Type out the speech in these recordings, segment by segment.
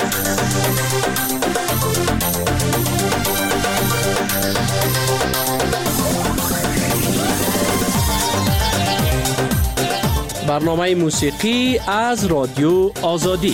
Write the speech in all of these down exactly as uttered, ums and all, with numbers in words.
برنامه موسیقی از رادیو آزادی.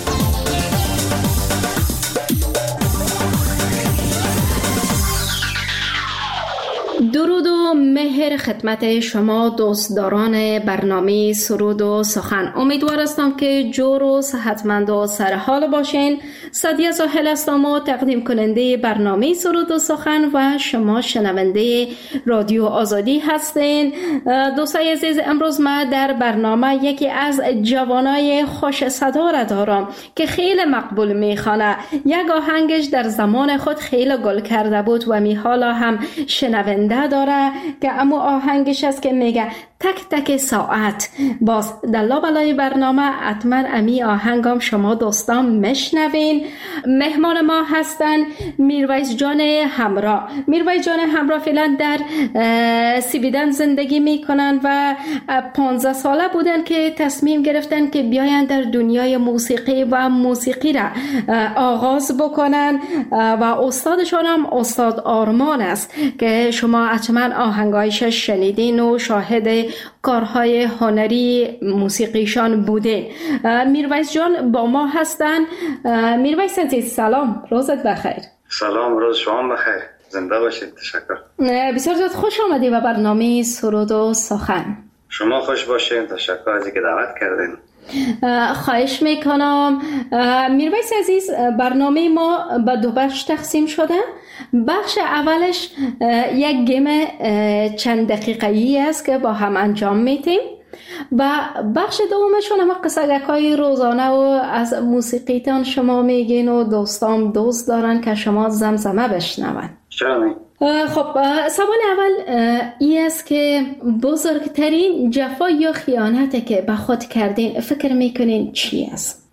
درود و مهر خدمت شما دوستداران برنامه سرود و سخن. امیدوار هستم که جور و صحتمند و سرحال باشین. سعدیه زاهل هستم و تقدیم کننده برنامه سرود و سخن و شما شنونده رادیو آزادی هستین. دوستای عزیز، امروز ما در برنامه یکی از جوانای خوش صدا را دارم که خیلی مقبول میخوانه. یک آهنگش در زمان خود خیلی گل کرده بود و می حالا هم شنونده داره که اما آهنگش است که میگه تک تک ساعت. باز در لابلای برنامه حتما امی آهنگم شما دوستان مشنوین. مهمان ما هستن میرویس جان همراه. میرویس جان همراه فعلا در سیبیدن زندگی میکنن و پانزده ساله بودن که تصمیم گرفتن که بیاین در دنیای موسیقی و موسیقی را آغاز بکنن و استادشان هم استاد آرمان است که شما حتما آهنگایش شنیدین و شاهد کارهای هنری موسیقیشان بودین. میرویس جان با ما هستن. میرویس عزیز سلام، روزت بخیر. سلام، روز شما بخیر، زنده باشید. تشکر. بسیار زیاد خوش آمدی به برنامه سرود و سخن. شما خوش باشین، تشکر از اینکه دعوت کردین. خواهش میکنم. میرویس عزیز، برنامه ما به دو بخش تقسیم شده. بخش اولش یک گیم چند دقیقه‌ای است که با هم انجام میدیم و بخش دومشون هم قصه‌های روزانه و از موسیقیتان شما میگین و دوستام دوست دارن که شما زمزمه بشنون. چرا نه؟ خب سوال اول این است که بزرگترین جفا یا خیانتی که به خود کردین فکر میکنین چی است؟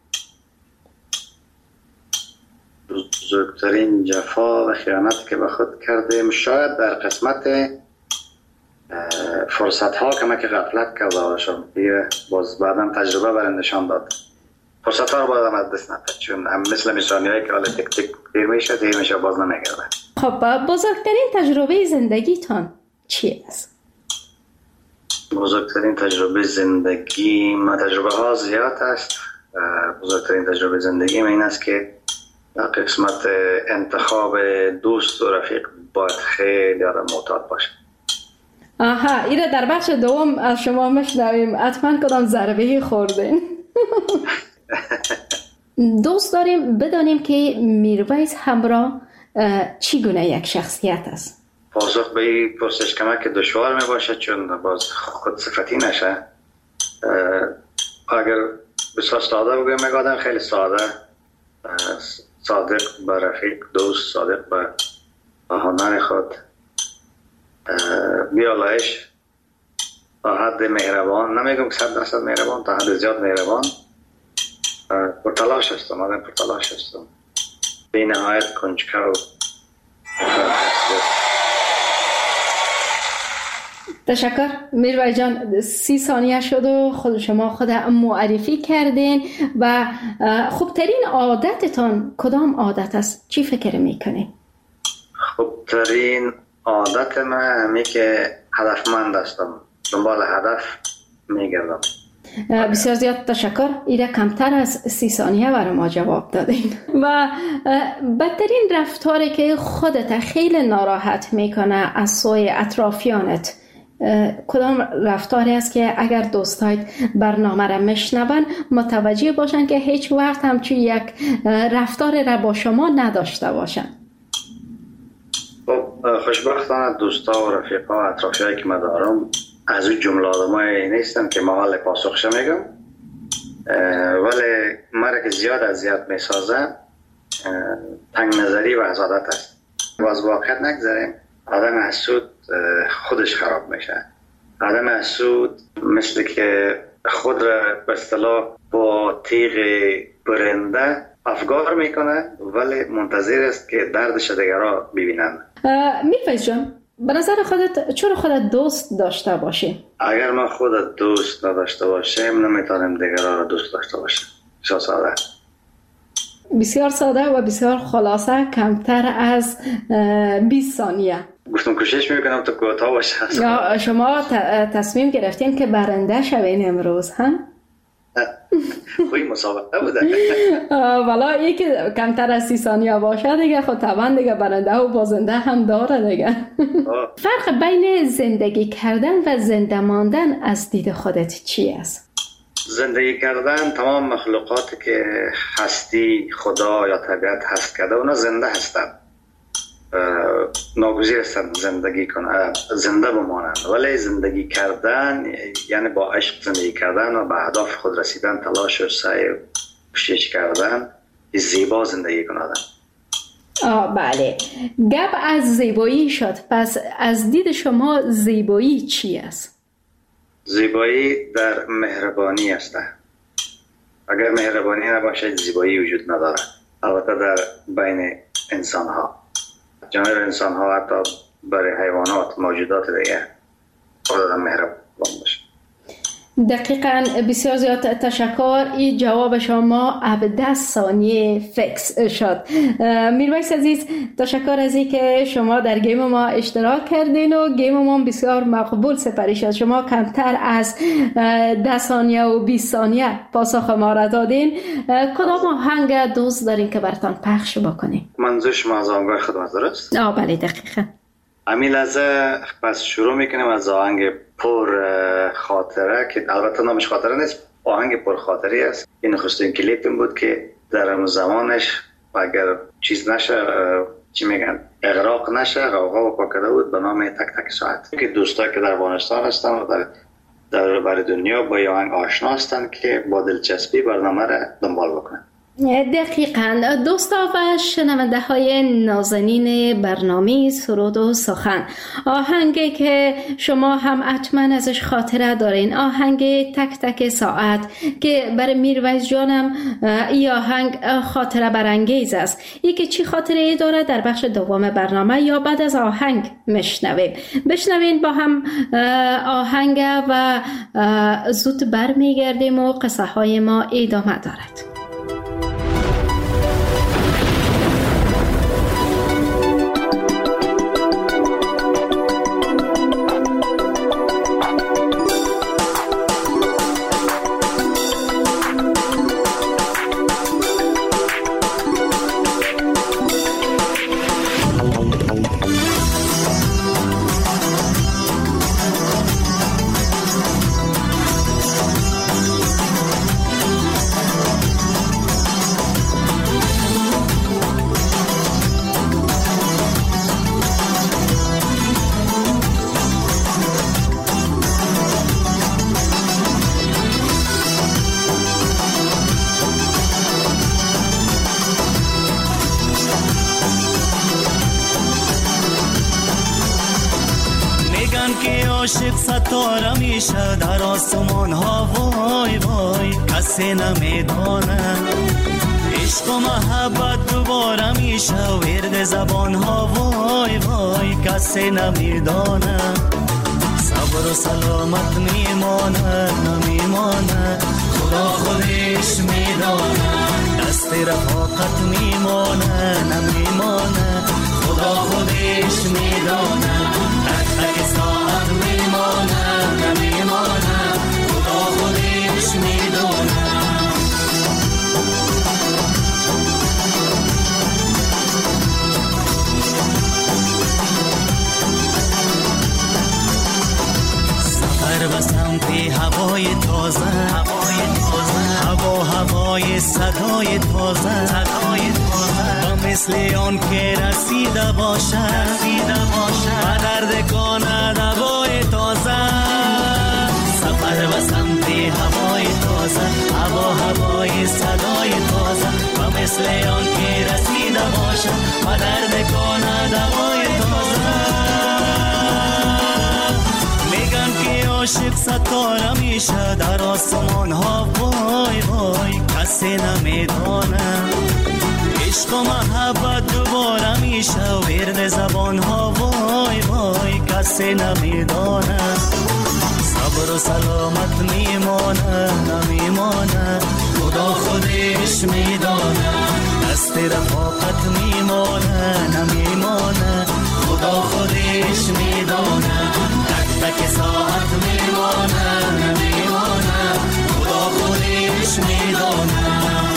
بزرگترین جفا و خیانتی که به خود کردیم شاید در قسمت فرصت ها که من که غفلت کرده باشم، دیگه باز بعدم تجربه برندشان داد. فرصت ها رو باید از دست نداد، چون هم مثل میشانی هایی که حالا تک تک دیر میشه دیر میشه باز نمیگرده. خب بزرگترین تجربه زندگیتان چی است؟ بزرگترین تجربه زندگی ما تجربه ها زیاد است. بزرگترین تجربه زندگی من این است که در قسمت انتخاب دوست و رفیق باید خیلی آدم معتاد باشه. آها، ایره در بخش دوم از شما مشنویم. حتما کدام ضربه خوردین؟ دوست داریم بدانیم که میرویس همراه چی گونه یک شخصیت است؟ پاسخ به این پرسش کمک دشوار می باشه، چون باز خود صفتی نشه. اگر بسیار ساده بگویم یک آدم خیلی ساده، صادق به رفیق، دوست، صادق به هنر خود، بیالایش، تا حد مهربان، نمیگم که صد درصد مهربان، تا حد زیاد مهربان، پرتلاش هستم، آدم پرتلاش هستم، بی نهایت کنجکاو. تشکر میرویس جان. سی ثانیه شد و خود شما خود معرفی کردین و خوبترین عادتتان کدام عادت است؟ چی فکر میکنین؟ خوبترین عادت من همی که هدفمند هستم، دنبال هدف میگردم. بسیار زیاد تشکر. ایره کمتر از سی ثانیه برای ما جواب دادین. و بدترین رفتاری که خودت خیلی ناراحت میکنه از سوی اطرافیانت کدام رفتاری است که اگر دوستایت برنامه را میشنون متوجه باشن که هیچ وقت همچون یک رفتار را با شما نداشته باشن؟ خوشبختانه دوستا و رفیقا و اطرافیایی که من دارم از اون جمله آدمایی نیستن که ما حال پاسخش میگم، ولی مرا که زیاد اذیت میسازه تنگ نظری و حسادت است. و از واقعیت نگذاریم، آدم حسود خودش خراب میشه. آدم حسود مثل که خود را به اصطلاح با تیغ برنده افگار میکنه ولی منتظر است که دردش دیگرها ببینند. میرویس جان، به نظر خودت چرا خودت دوست داشته باشی؟ اگر ما خودت دوست نداشته باشیم نمیتونیم دیگرها را دوست داشته باشیم. شو ساده. بسیار ساده و بسیار خلاصه، کمتر از بیست ثانیه. گفتم کوشش میکنم تا کوتاه باشه. یا شما تصمیم گرفتین که برنده شوین امروز ها؟ خوی مسابقه بوده. والا این که کمتر از سی ثانیه باشه دیگه خود طبعا دیگه برنده و بازنده هم داره دیگه. فرق بین زندگی کردن و زنده ماندن از دید خودت چی است؟ زندگی کردن تمام مخلوقاتی که هستی خدا یا طبیعت هست کرده اونا زنده هستند، ناگزیر هستند زندگی کنند، زنده بمانند. ولی زندگی کردن یعنی با عشق زندگی کردن و به اهداف خود رسیدن، تلاش و سعی و کوشش کردن، زیبا زندگی کنند. آه بله، گپ از زیبایی شد. پس از دید شما زیبایی چی است؟ زیبایی در مهربانی است. اگر مهربانی نباشه زیبایی وجود نداره. البته در بین انسان ها، جمعی انسان ها، حتی برای حیوانات، موجودات دیگه خدا مهربان باشه. دقیقاً، بسیار زیاد تشکر. این جواب شما ابده ثانیه فکس شد. میرویس عزیز، تشکر از این که شما در گیم ما اشتراک کردین و گیم ما بسیار مقبول سپری شد. شما کمتر از ده ثانیه و بیست ثانیه پاسخ ما را دادین. کدام آهنگ دوست دارین که براتون پخش بکنیم؟ منظور شما از آهنگ خدمت درست؟ آه بله دقیقاً. همین لحظه پس شروع میکنیم از آهنگ پر خاطره که البته نامش خاطره نیست، آهنگ پر خاطری است. این نخستین کلیپم بود که در اون زمانش اگر چیز نشه، چی میگن، اغراق نشه، غوغا و پاکده بود به نام تک تک ساعت که دوستایی که در افغانستان هستن و در در بر دنیا با این آهنگ آشنا هستن که با دلچسبی برنامه را دنبال بکنن. دقیقاً. دوستا و شنونده های نازنین برنامه سرود و سخن، آهنگی که شما هم حتما ازش خاطره دارین، آهنگ تک تک ساعت که برای میرویس جانم این آهنگ خاطره برانگیز است. ای که چی خاطره ای داره در بخش دوم برنامه یا بعد از آهنگ مشنویم. بشنوین با هم آهنگ و زود برمیگردیم و قصه های ما ادامه دارد. عاشق ستاره میشه در آسمان ها، وای وای کسی نمیدانه. عشق و محبت دوباره میشه ورد زبان ها، وای وای کسی نمیدانه. صبر و سلامت میمانه نمیمانه، خدا خودش میدانه. دست رفاقت میمانه نمیمانه، خدا خودش میدانه. تک تک ساعت میمانه نمیمانه، خدا خودش میدانه. سفر به سمت هوای تازه، هوای تازه، هوا هوای صدای تازه، صدای تازه. و مثل آن که رسیده باشه، رسیده باشه و درد کند هوای تازه. سفر به سمت هوای تازه، هوا هوای صدای تازه. و مثل آن که رسیده باشه و درد کند هوای تازه. عاشق ستاره میشه در آسمان ها، وای وای کسی نمیدانه. عشق و محبت دوباره میشه ورد زبان ها، وای وای کسی نمیدانه. صبر و سلامت میمانه نمیمانه، خدا خودش میدانه. رفاقت میمانه نمیمانه، خدا خودش میدانه. تک تک ساعت میمانه نمیمانه، خدا خودش میدانه.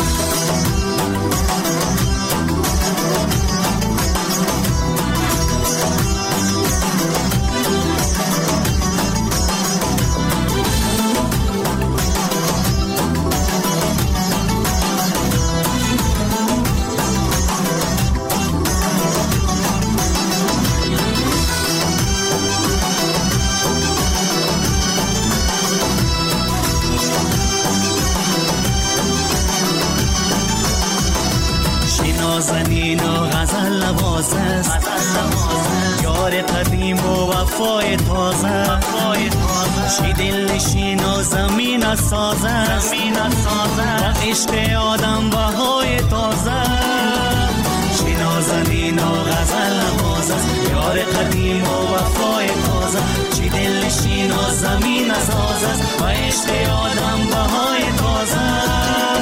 نازنین و غزل لباس است، یار قدیم و وفای تازه. چی دل نشین و زمین ساز است، و عشق آدم بهای تازه. چی نازنین و غزل لباس است، یار قدیم و وفای تازه. چی دل نشین و زمین ساز است، و عشق آدم بهای تازه.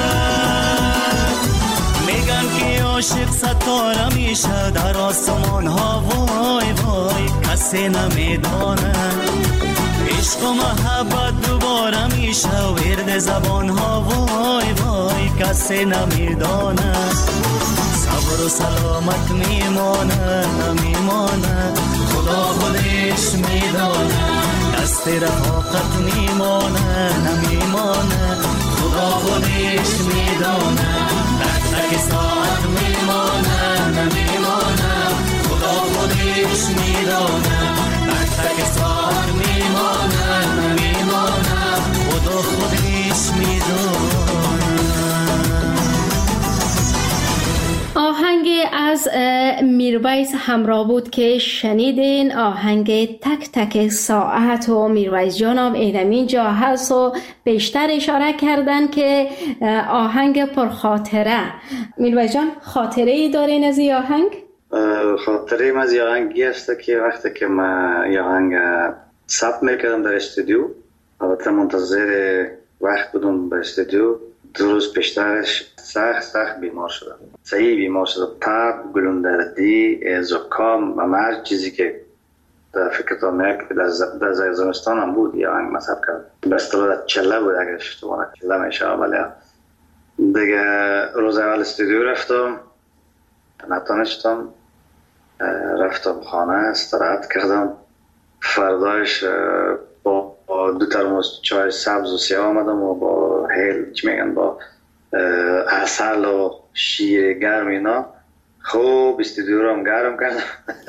میگن که عاشق ستاره میشه در آسمان ها، وای وای کسی نمیدانه. عشق و محبت دوباره میشه ورد زبان ها، وای وای کسی نمیدانه. صبر و سلامت میمانه نمیمانه، خدا خودش میدانه. دست رفاقت میمانه نمیمانه، خدا خودش میدانه. تک ساعت میمانه نمیمانه، خدا خودش میدانه. تک تک ساعت میمانه نمیمانه، خدا خودش میدانه. آهنگ از میرویس همراه بود که شنیدین. آهنگ تک تک ساعت و میرویس جانم اینمین جا هست و بیشتر اشاره کردن که آهنگ پرخاطره. میرویس جان خاطره ای دارین از این آهنگ؟ خاطره از این آهنگی است که وقتی که من این آهنگ ثبت میکردم در استودیو، البته منتظر وقت بودم به استودیو، دو روز پیشترش سخت سخت بیمار شدم. صحیح بیمار شدم. تب، گلوندردی، زکام و هر چیزی که در فکرتان میاد که در زمستان هم بود یا آهنگ مصرف کرد. بستر در چله بود اگر اشتباه چله میشه. ولی دیگه روز اول استودیو رفتم، نتانشتم، رفتم خانه استراحت کردم. فردایش با دو ترموز چای سبز و سیاه آمدم و با هیل چی میگن با عسل و شیر گرم اینا خوب استودیو رو هم گرم کردم.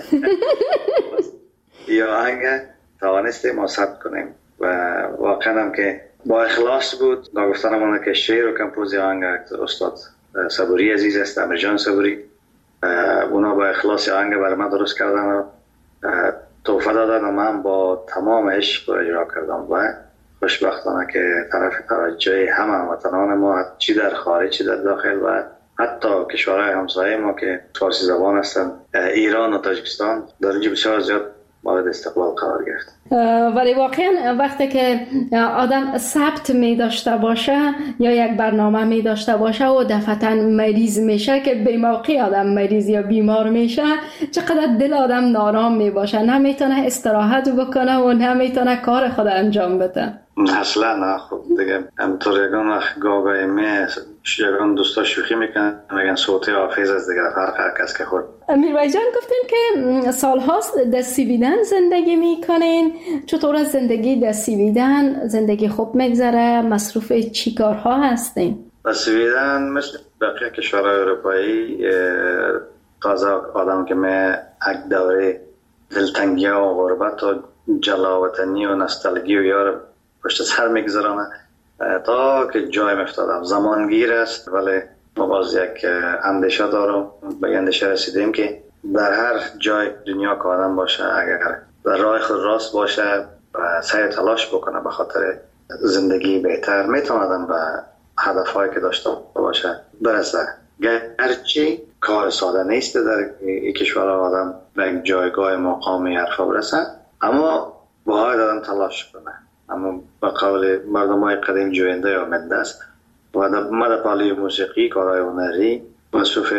یا آهنگ توانستیم ما ثبت کنیم و واقعا هم که با اخلاص بود. نگفتنم اونه که شعر و کمپوزی آهنگ استاد صبوری عزیز است، امرجان صبوری، اونا با اخلاص آهنگ برای من درست کردن و تحفه دادن و من با تمام عشق رو اجرا کردم و خوشبختانه که طرف توجه همه هموطنان ما چی در خارج چی در داخل و حتی کشورهای همسایه ما که فارسی زبان هستن، ایران و تاجیکستان، در اینجا بسیار زیاد مورد استقبال قرار گرفت. ولی واقعا وقتی که آدم ثبت می داشته باشه یا یک برنامه می داشته باشه و دفعتا مریض میشه که به موقع آدم مریض یا بیمار میشه، چقدر دل آدم نارام می باشه، نمیتونه استراحت بکنه و نمیتونه کار خود انجام بده. اصلا نه. خب دیگه همطور یکان گاگای می یکان دوستا شوخی میکنن میگن صوتی حافظ از دیگه فرق هر کس که خود. میرویس جان گفتین که سال هاست در سویدن زندگی میکنین. چطور از زندگی در سویدن؟ زندگی خوب میگذره؟ مصروف چی کارها هستین؟ در سویدن مثل بقیه کشورهای اروپایی تازه آدم که می یک دوره دلتنگی و غربت و جلاوطنی و نستالژی و یار پشت سر میگذرانه تا که جای مفتادم. زمانگیر است ولی ما باز یک اندیشه دارم، به اندیشه رسیدیم که در هر جای دنیا که آدم باشه اگر در راه خود راست باشه و سعی تلاش بکنه به خاطر زندگی بهتر، میتونه آدم به هدفهایی که داشته باشه برسه. گرچه کار ساده نیست در این کشور آدم به یک جایگاه مقامی حرفا برسه، اما باید آدم تلاش کنه. اما به قول مردم های قدیم جوینده یا منده است و ما در پالی موسیقی، کارهای هنری مصروف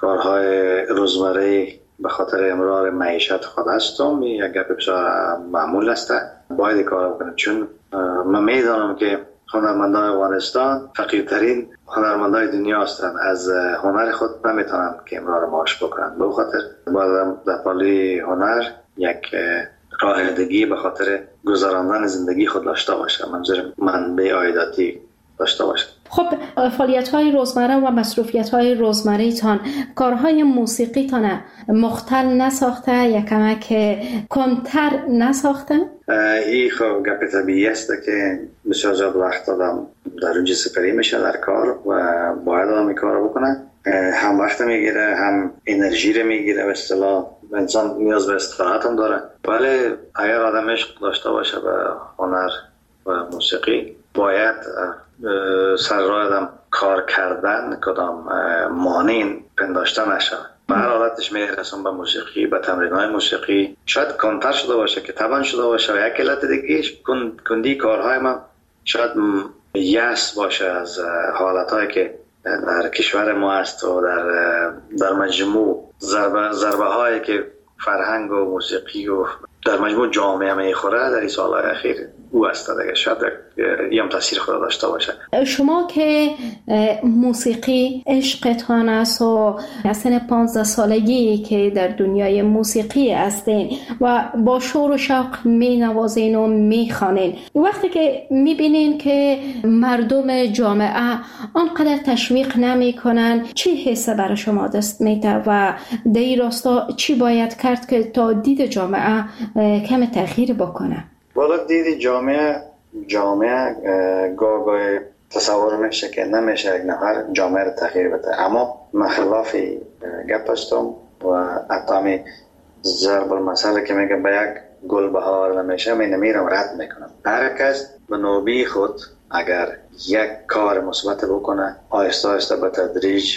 کارهای روزمره به خاطر امرار معیشت خود هستم. یک گپ بسیار معمول است، باید کار بکنم، چون من میدانم که هنرمندان افغانستان فقیرترین هنرمندان دنیا هستند. از هنر خود نمیتونن که امرار معاش بکنن، به خاطر باید در پالی هنر یک راهدگی به خاطر گذراندن زندگی خود داشته باشه، منظور منبع عایداتی داشته باشه. خب فعالیت‌های روزمره و مصروفیت‌های روزمره‌تان کارهای موسیقیتان مختل نساخته یا کمک کمتر نساخته؟ این خب گپ طبیعی است که بسیار زیاد وقت آدم در اونجا سپری میشه در کار و باید آدم این کار بکنه. هم وقت میگیره، هم انرژی رو میگیره. به اصطلاح انسان نیاز به استراحت هم داره. ولی اگر آدم عشق داشته باشه به هنر و موسیقی، باید سر راه آدم کار کردن کدام مانع پنداشته نشه. به هر حالتش میرسون به موسیقی، به تمرین‌های موسیقی. شاید کمتر شده باشه که طبعا شده باشه. و یک علت دیگه کندی کارهای من شاید یأس باشه از حالتهایی که در کشور ما است و در در مجموع ضربه ضربه هایی که فرهنگ و موسیقی و در مجموع جامعه میخوره در این سالهای اخیر او است دیگه. شاید یه هم تاثیر خود داشته باشه. شما که موسیقی عشقتان است و سن پانزده سالگی که در دنیای موسیقی هستین و با شور و شوق می نوازین و می خوانین، وقتی که می بینین که مردم جامعه آنقدر تشویق نمی کنن، چی حسه برای شما دست میده و در این راستا چی باید کرد که تا دید جامعه کم تغییر بکنه؟ والا دید جامعه جامعه گاه گاه تصور میشه که نمیشه یک نفر جامعه رو تغییر بده، اما من خلاف گپ هستم و حتی ضرب المثل که میگه به یک گل بهار نمیشه، من نمیرم رد میکنم. هر کس به نوبه خود اگر یک کار مثبت بکنه، آهسته آهسته به تدریج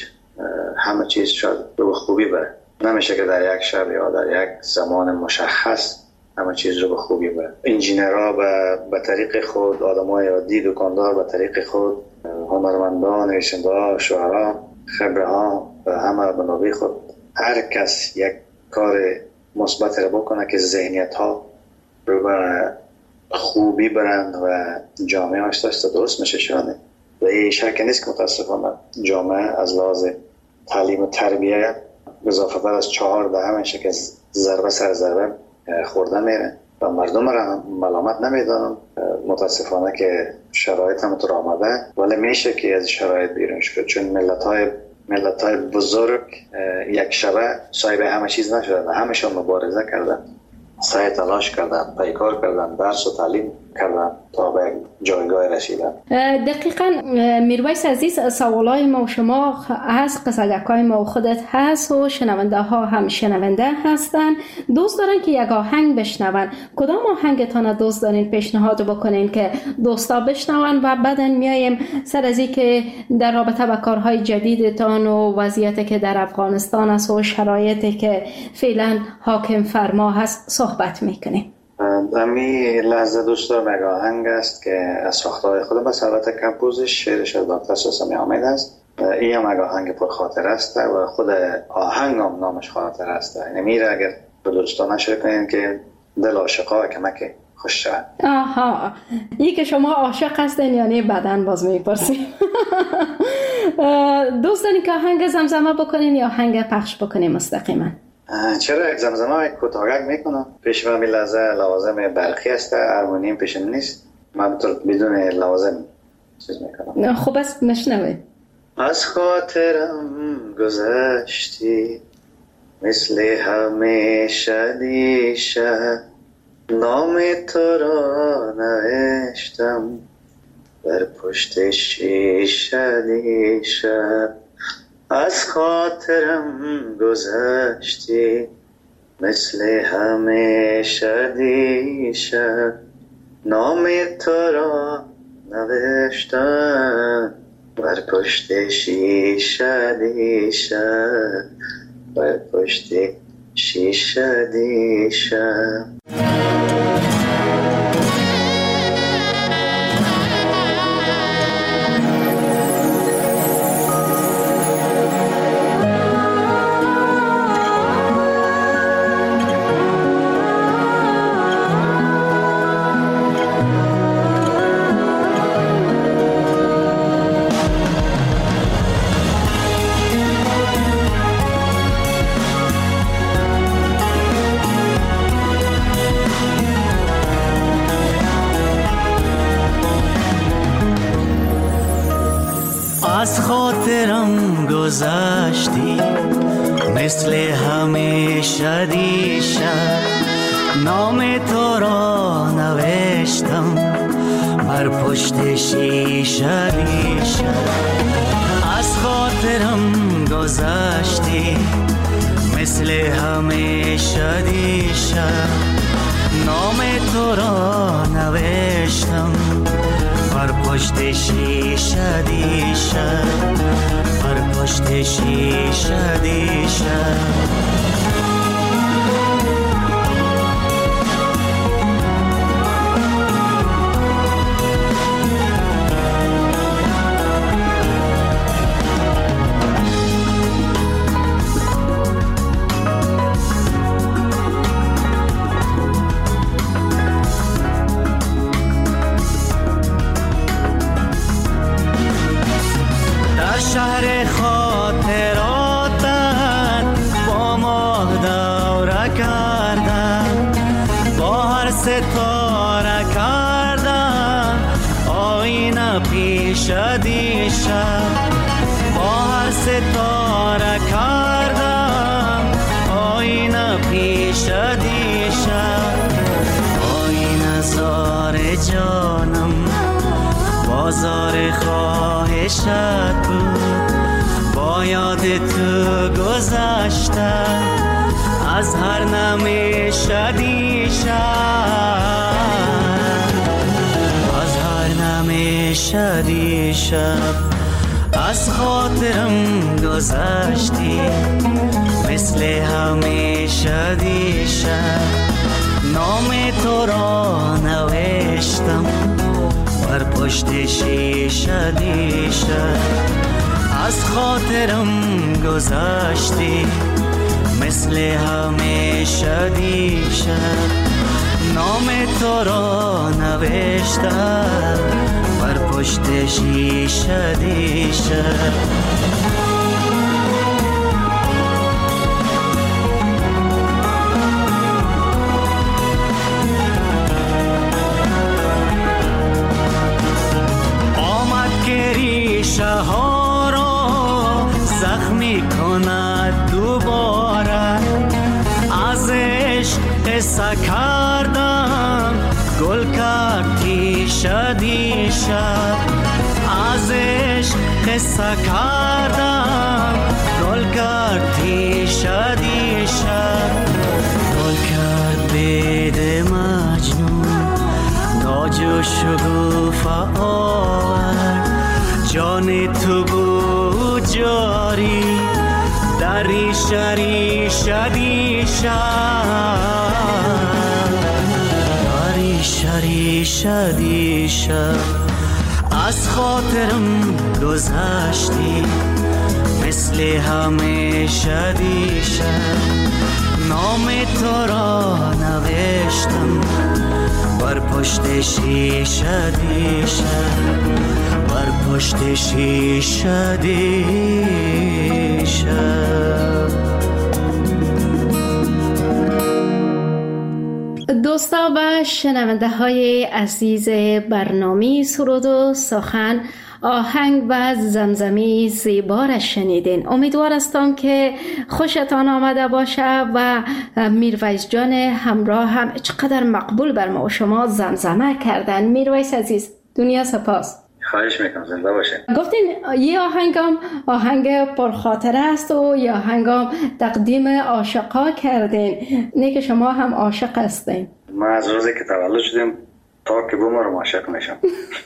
همه چیز شاید به خوبی بره. نمیشه که در یک شب یا در یک زمان مشخص همه چیز رو به خوبی بره. انجینرها به به طریق خود، آدمای عادی دکاندار به طریق خود، هنرمندان، نویسنده‌ها، شاعران، خبره‌ها همه به نوبه خود. هر کس یک کار مثبت رو بکنه که ذهنیت‌ها رو به خوبی برند و جامعه آشتاست درست میشه شانه. و این شک نیست که متاسفانه جامعه از لحاظ تعلیم و تربیت اضافه بر از چهار دهم میشه که ضربه سر ضربه خورده میره و مردم را ملامت نمیدانم. متاسفانه که شرایط هم تو آمده، ولی میشه که از شرایط بیرون شد، چون ملت های ملت های بزرگ یک شبه صاحب همه چیز نشدن، همشون مبارزه کردن، سعی تلاش کردن، پیکار کردن، درس و تعلیم کردن تا به جایگاه رسیدن. دقیقاً میرویس عزیز، سوالای ما و شما هست، قصدکای ما و خودت هست و شنونده ها هم شنونده هستن، دوست دارن که یک آهنگ بشنون. کدام آهنگتان دوست دارین پیشنهاد بکنین که دوستا بشنون و بعدن میایم سر از این که در رابطه با کارهای جدیدتان و وضعیتی که در افغانستان است و شرایطی که فعلا حاکم فرما هست صحبت میکنیم. امی لحظه دوست دارم یک آهنگ است که از ساخته‌های خود بس، البته کمپوزش شعرش از دکتر ساسمی حامد است. این هم یک آهنگ پر خاطر است و خود آهنگ هم نامش خاطر است. یعنی میره اگر به دوستان نشر کنین که دل عاشقا کمک خوش شد. آها، این که شما عاشق هستین یعنی بعدن باز میپرسیم. دوست دارین که آهنگ زمزمه بکنین یا آهنگ پخش بکنین مستقیما؟ چرا یک زمزمه کوتاهک میکنم. پیش من لحظه لوازم برقی است، هارمونیم پیش نیست، من بدون لوازم چیز میکنم. خب بس مشنوید. از خاطرم گذشتی مثل همیشه دیشب، نام تو را نوشتم بر پشت شیشه دیشب. از خاطرم گذشتی مثل همیشه دیشب، نام تو را نوشتم بر پشت شیشه دیشب، بر پشت شیشه دیشب. گذشتی مثل همیشه دیشب نام تو را نوشتم بر پشت شیشه دیشب از خاطرم گذشتی مثل همیشه دیشب نام تو را نوشتم بر پشت شیشه دیشب بر پشت شیشه دیشب شهر خاطراتت با ما دوره کردم با هر ستاره کردم آینه پیش دیشب با هر ستاره کردم آینه پیش دیشب آینه زار جانم بازار خواهشت بود با یاد تو گذشته از هر نمیشه دیشب از هر نمیشه دیشب از خاطرم گذشتی مثل همیشه دیشب نام تو را نوشتم بر پشت شیشه دیشب از خاطرم گذشتی مثل همیشه دیشب نام تو را نوشتم بر پشت شیشه دیشب ها را زخمی کند دوباره از عشق قصه کردم گل کرد تیشه دیشب از عشق قصه کردم گل کرد تیشه دیشب گل کرد بید مجنون ناجو شگوفه آورد جان تو بود جاری در ریشه ریشه دیشب در ریشه ریشه دیشب از خاطرم گذشتی مثل همیشه دیشب نام تو را نوشتم بر پشت شیشه دیشب بر پشت شیشه دیشب. دوستا و شنونده های عزیز برنامه سرود و سخن آهنگ و زمزمه زیبا را شنیدین. امیدوار هستم که خوشتان آمده باشه و میرویس جان همراه هم چقدر مقبول بر ما و شما زمزمه کردن. میرویس عزیز دنیا سپاس. خواهش میکنم، زنده باشه. گفتین یه آهنگم آهنگ پرخاطره است و یه آهنگم تقدیم عاشقا کردین. نه که شما هم عاشق هستین؟ ما از روزی که تولد شدیم تا که بمرم عاشق میشم.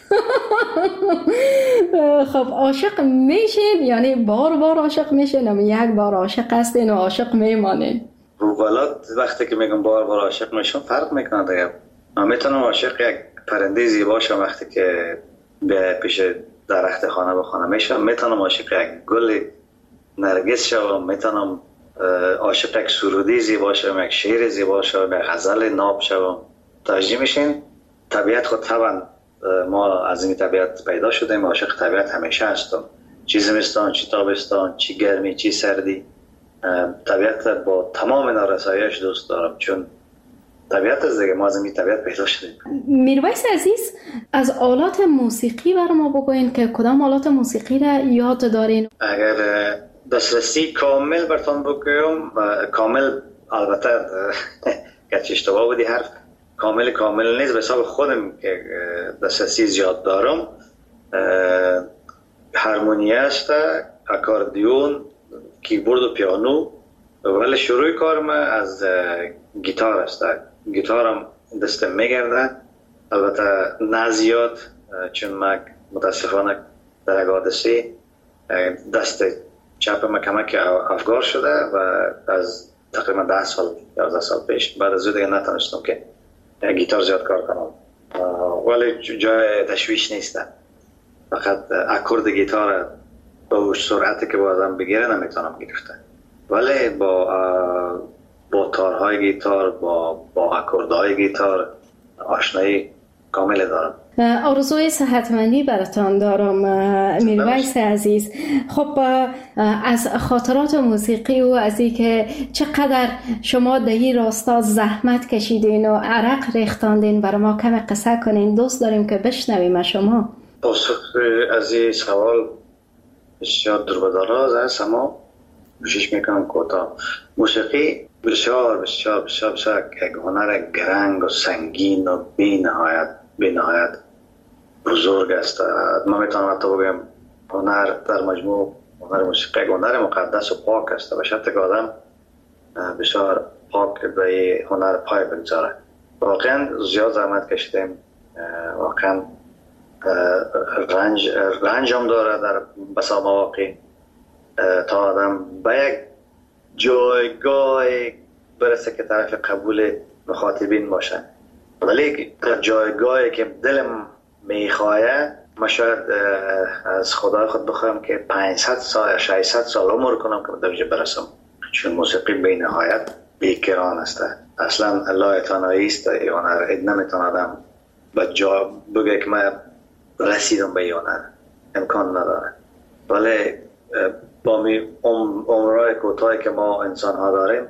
خب عاشق میشین یعنی بار بار عاشق میشین یا یک بار عاشق هستین و عاشق میمانین؟ روبالات وقتی که میگم بار بار عاشق میشم فرق میکنه دیگه. من میتونم عاشق یک پرنده زیبا شم وقتی که به پیش درخت خانه به خانه میشم، میتونم عاشق یک گل نرگس شوم، میتونم عاشق یک سرودی زیبا شوم، یک شعر زیبا شوم، یک غزل ناب شوم. توجه میشین؟ طبیعت خود طبعا ما از این طبیعت پیدا شدیم، عاشق طبیعت همیشه هستم. چی زمستان، چی تابستان، چی گرمی، چی سردی، طبیعت با تمام نارسایی‌اش دوست دارم، چون طبیعت از دیگه ما از این طبیعت پیدا شدیم. میرویس عزیز از آلات موسیقی برای ما بگوین که کدام آلات موسیقی را یاد دارین؟ اگر دسترسی کامل براتون بگم، کامل البته گرچه اشتباه بودی حرف، کامل کامل نیست. به حساب خودم که دسترسی زیاد دارم، هارمونی است، اکاردیون، کیبورد و پیانو، ولی شروع کارم از گیتار است. گیتارم دستم میگرده، البته نه زیاد، چون من متاسفانه در حادثه دست چپم کمک افگار شده و از تقریبا ده سال یازده سال پیش بعد از او دیگه نتونستم که گیتار زیاد کار کنم، ولی جای تشویش نیست. فقط اکورد گیتار با سرعتی که با آدم بگیره نمیتونم گرفته، ولی با با تارهای گیتار، با با اکوردهای گیتار آشنایی کامل دارم. آرزوی صحتمندی براتان دارم میرویس عزیز. خب از خاطرات موسیقی و از اینکه چقدر شما در این راستا زحمت کشیدین و عرق ریختاندین برای ما کم قصه کنین، دوست داریم که بشنویم شما. پاسخ از این سوال بسیار دربدراز است، اما کوشش میکنم کوتاه. موسیقی بسیار بسیار بسیار بسیار یک هنر گرنگ و سنگین و بی نهایت بی نهایت بزرگ است. ما میتونم حتی بگم هنر در مجموع، هنر موسیقی یک هنر مقدس و پاک است. به شرطی که آدم بسیار پاک به هنر پای بگذاره. واقعا زیاد زحمت کشیدیم، واقعا رنج رنج هم داره در بسا مواقع تا آدم به یک جایگاه برسه که طرف قبول مخاطبین باشه. ولی در جایگاهی که دلم میخواه، من شاید از خدای خود بخواهم که پانصد سال یا ششصد سال عمر کنم که به درجه برسم، چون موسیقی بی نهایت بیکران است. اصلا لایتانایی است، هنر نمیتونه آدم به جا بگه که من رسیدم به هنر، امکان نداره. ولی با عمرهای کوتاهی که ما انسان ها داریم،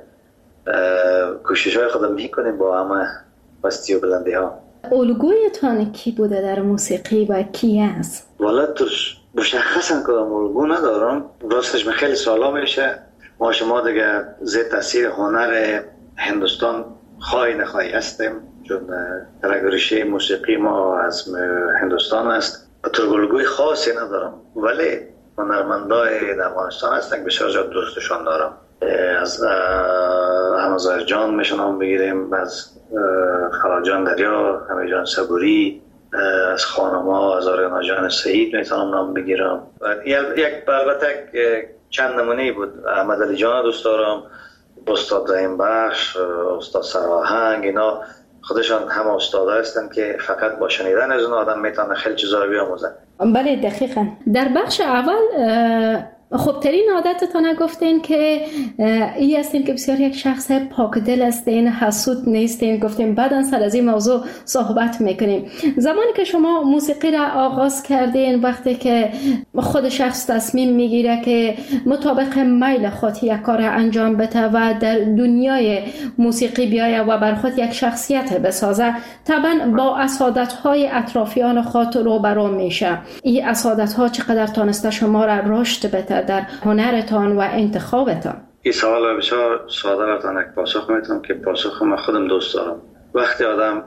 کوشش های خودم میکنیم با همه پستی و بلندی ها. الگویتان کی بوده در موسیقی و کی است؟ والا تو مشخصا کدام الگو ندارم، راستش من خیلی سالا میشه ما شما دیگه زیر تاثیر هنر هندوستان خواهی نخواهی هستیم، چون ترگرشی موسیقی ما از هندوستان است. تو الگوی خاصی ندارم، ولی هنرمندای در افغانستان هستن بسیار زیاد دوستشان دارم. از احمد جان میشنم بگیریم، از خلاجان دریا، حمید جان صبوری، از خانما از آریانا جان سعید میتونم نام بگیرم. یک البته چند نمونه بود. احمد علی جان دوست دارم، استاد رحیم بخش، استاد سرآهنگ، اینا خودشان هم استادا هستن که فقط با شنیدن از اون آدم میتونه خیلی چیزا رو بیاموزه. بله دقیقاً. در بخش اول خوبترین عادتتان گفتین که ای هستین که بسیار یک شخص پاک دل هستین، حسود نیستین. گفتین بعداً سر از این موضوع صحبت میکنیم. زمانی که شما موسیقی را آغاز کردین، وقتی که خود شخص تصمیم میگیره که مطابق میل خود یک کار انجام بده و در دنیای موسیقی بیایه و بر خود یک شخصیت بسازه، طبعا با اسادت‌های اطرافیان خود روبرو میشه. این اسادت‌ها چقدر تانسته شما را رشد بده در هنرتان و انتخابتان؟ این سوال بسیار ساده براتون یک پاسخ میتونم که پاسخ من خودم دوست دارم. وقتی آدم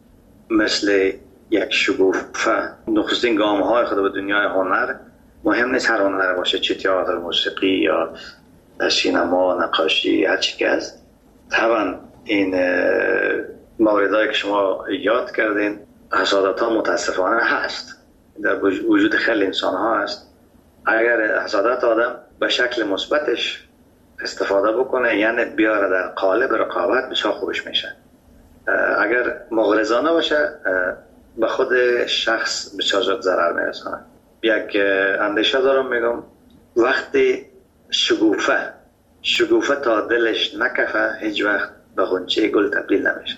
مثل یک شگوفه نخستین گام های خود به دنیای هنر، مهم نیست هر هنر باشه، چه تئاتر، موسیقی یا سینما، نقاشی، هر چی که است. طبعا این موردهایی که شما یاد کردین، حسادت ها متاسفانه هست، در وجود خیلی انسان ها هست. اگر حسادت آدم به شکل مثبتش استفاده بکنه، یعنی بیاره در قالب رقابت، بسیار خوبش میشه. اگر مغرضانه باشه، به خود شخص بسیار زیاد ضرر میرسونه. یک اندیشه دارم میگم، وقتی شگوفه شگوفه تا دلش نکفه، هیچ وقت به غنچه گل تبدیل نمیشه.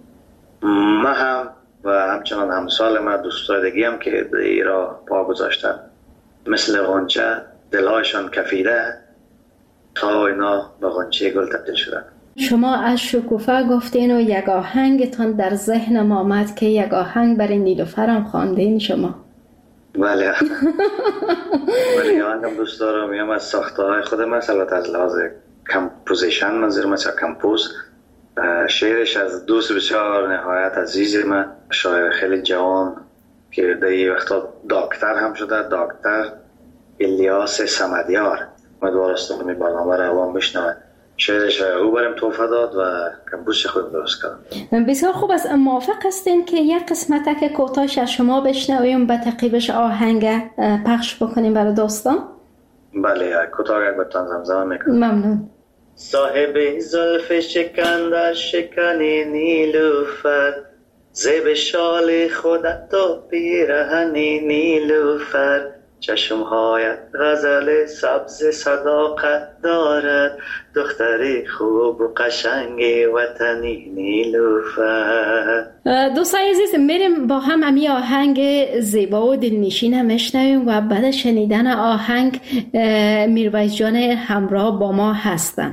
من هم و همچنان همسال من، دوستای دیگه هم که در راه پا گذاشتن، مثل غنچه دلهایشان کفیده تا اینا به غنچه گل تبدیل شدن. شما از شکوفه گفتین و یک آهنگتان در ذهنم آمد که یک آهنگ برای نیلوفرم خواندین شما. بله ولی آهنگم دوست دارم. میام از ساخته های خودم است، البته از لحاظ کمپوزیشن منظورم است، کمپوز. شعرش از دوست بسیار نهایت عزیز من، شاعر خیلی جوان که در این وقتا دکتر هم شده، دکتر الیاس صمدیار. امیدوارم می برنامه رو عوام بشنوند. شعرش او برام توفه داد و کمپوزش خود درست کردم. بسیار خوب است. موافق هستین که یک قسمتک کوتاهش از شما بشنویم به تعقیبش آهنگ پخش بکنیم برای دوستان؟ بله کوتاه یک بتان زمزمه میکنم. ممنون. صاحب زلف شکن در شکن نیلوفر، زیب شال خودت و پیرهن نیلوفر، چشمهایت غزل سبز صداقت دارد، دختری خوب و قشنگ وطنی نیلوفر. دوستای عزیز میریم با هم امی آهنگ زیبا و دلنشین میشنویم و بعد شنیدن آهنگ میرویس جان همراه با ما هستن.